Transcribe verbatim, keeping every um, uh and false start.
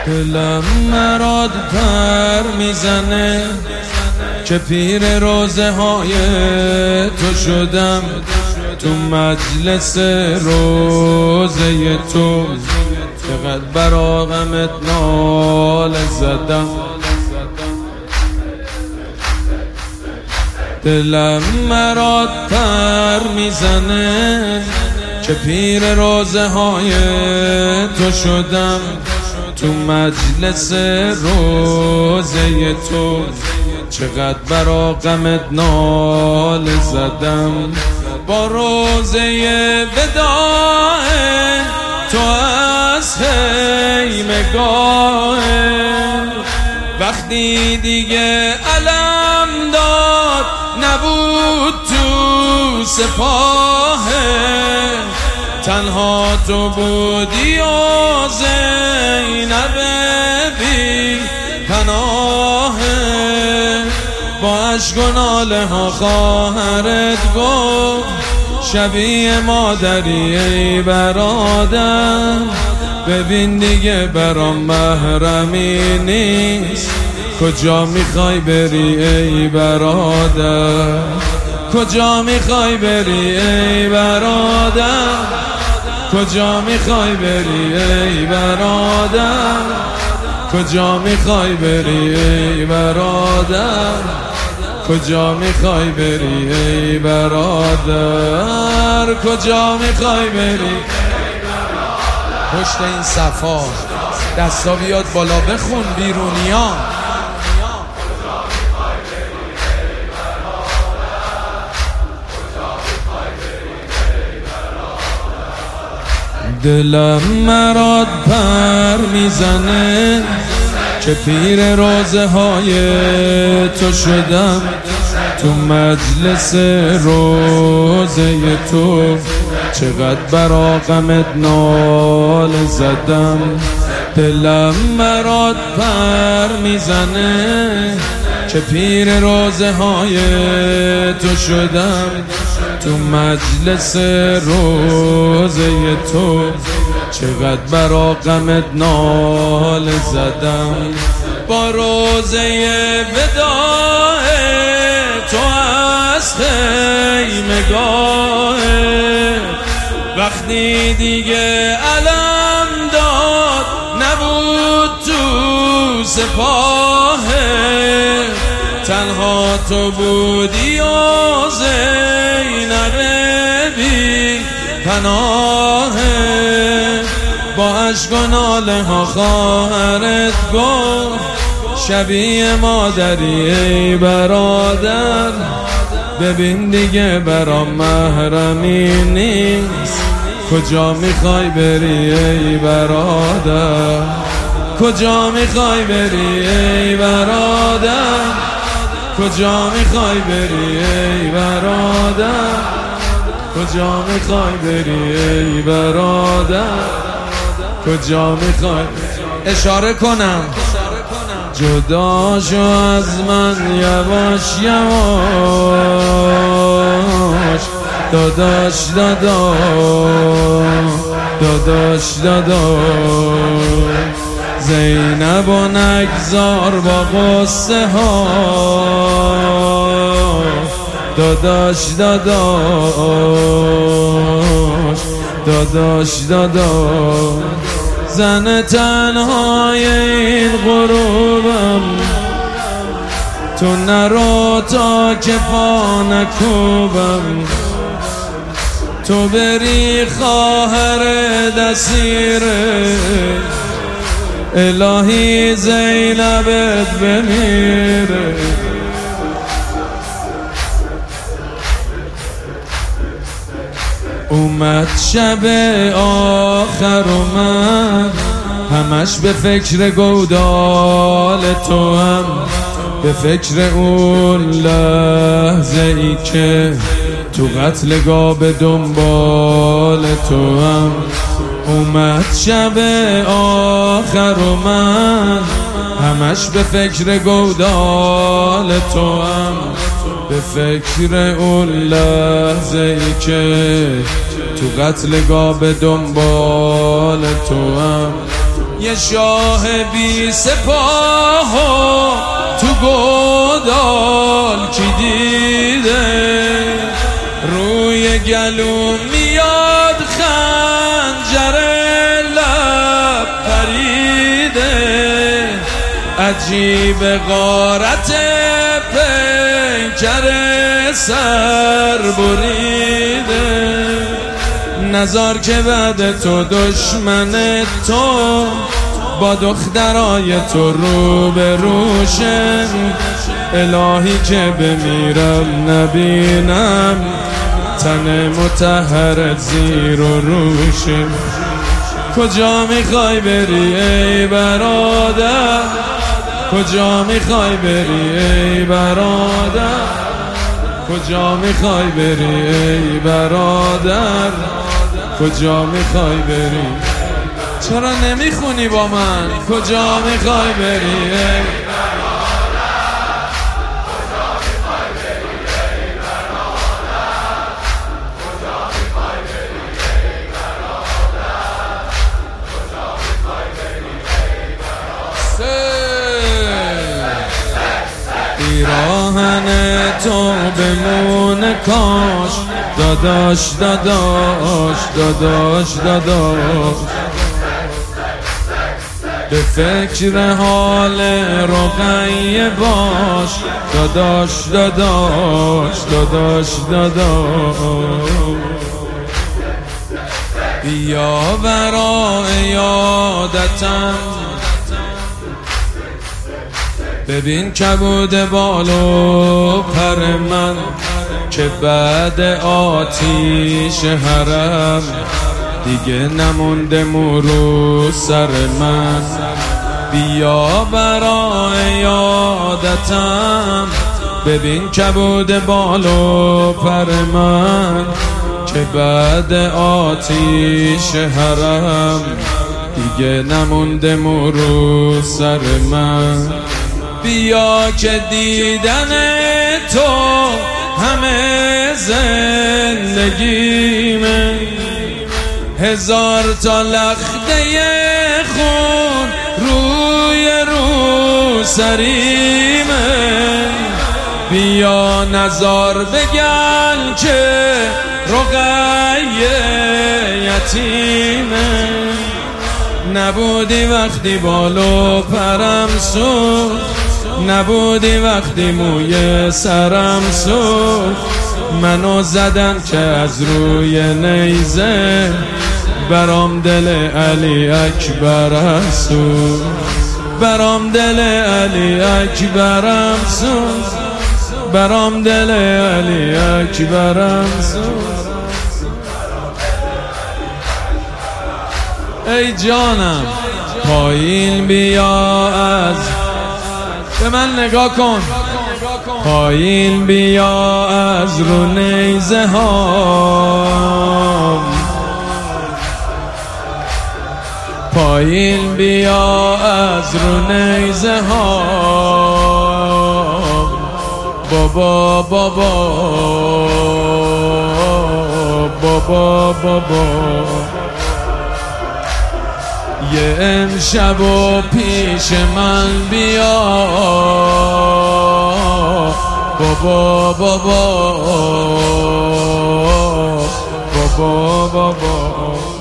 دلم مراد پر میزنه که پیر روزه های تو شدم، تو مجلس روزه تو چقدر برا غمت ناله زدم. دلم مراد پر میزنه که پیر روزه های تو شدم، تو مجلس روزه تو چقدر برا غمت ناله زدم. با روزه وداع تو از خیمگاه وقتی دیگه علم داد نبود تو سپاه، تنها تو بودی و زینب بی پناه. با اشک و ناله ها خواهرت گفت شبیه مادری ای برادر، ببین دیگه برام محرمی نیست، کجا میخوای بری ای برادر، کجا میخوای بری ای برادر، کجا میخوای بری ای برادر، کجا میخوای بری ای برادر، کجا میخوای بری ای برادر، کجا میخوای بری. پشت این صفا دستا بیاد بالا بخون بیرونیان. دلم مراد پر میزنه که پیر روزه های تو شدم، تو مجلس روزه تو چقدر برا غمت ناله زدم. دلم مراد پر میزنه که پیر روزه های تو شدم، تو مجلس روزه تو چقدر برا غمت ناله زدم. با روزه وداع تو از خیمگاه وقتی دیگه علم داد نبود تو سپاه، تنها تو بودی و زینب بی پناه. با اشک و ناله ها خواهرت گفت شبیه مادری ای برادر، ببین دیگه برام محرمی نیست، کجا میخوای بری ای برادر، کجا میخوای بری ای برادر، کجا میخوای بری ای برادر، کجا میخوای بری ای برادر، کجا میخوای. اشاره کنم جدا شو از من یواش یواش، داداش داداش داداش داداش، زینب و نگذار با قصه ها، داداش داداش داداش داداش، زن تنهای این غروبم، تو نرو تا که پا نکوبم، تو بری خواهر دسیره، الهی زینبت بمیره. اومد شب آخر و من همش به فکر گودال تو هم، به فکر اون لحظه ای که تو قتلگاه به دنبال تو هم. اومد شب آخر و من همش به فکر گودال تو هم، به فکر اون لحظه ای که تو قتلگاه به دنبال تو هم. یه شاه بی سپاه تو گودال کی دیده؟ روی گلوم میاد خنجر لب پریده، عجیب غارت پیکر سر بریده. نزار که بعد تو دشمن تو با دخترای تو رو به روشه، الهی که بمیرم نبینم تن مطهر زیر و روشه. کجا میخوای بری ای برادر؟ کجا میخوای بری ای برادر؟ کجا میخوای بری ای برادر؟ کجا میخوای بری؟ چرا نمیخونی با من؟ کجا میخوای بری ای پیراهن تو بمونه کاش، داداش داداش داداش داداش، به فکر حال رقیه باش، داداش داداش داداش داداش. بیا برای یادتم ببین کبود بالو پر من، که بعد آتیش حرم دیگه نمونده مورو سر من. بیا برای یادتم ببین کبود بالو پر من، که بعد آتیش حرم دیگه نمونده مورو سر من. بیا که دیدن تو همه زندگیمه، هزار تا لخته خون روی رو سریمه. بیا نزار بگن که رقیه یتیمه، نبودی وقتی بالو پرم سوخت، نبودی وقتی موی سرم سوخت. منو زدن که از روی نیزه، برام دل علی اکبر سوخت، برام دل علی اکبرم سوخت، برام دل علی اکبرم سوخت. ای جانم پایین بیا، از به من نگاه کن، پایین بیا از رو نیزه ها، پایین بیا از رو نیزه ها. بابا بابا بابا بابا، یه امشب و پیش من بیا. بابا بابا بابا بابا